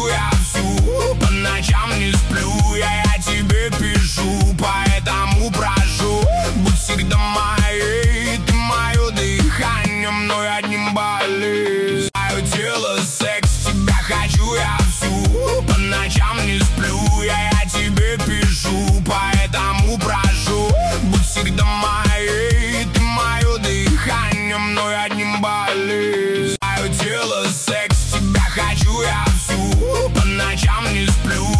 хочу я всю, по ночам не сплю, я тебе пишу, поэтому прошу, будь всегда моей, ты мое дыхание, мной одним болишь. Мое тело, секс, тебя хочу я всю, по ночам не сплю, я тебе пишу, поэтому прошу, будь всегда моей, ты мое дыхание, мной одним болишь. Мое тело, секс, тебя хочу я всю, по ночам не сплю.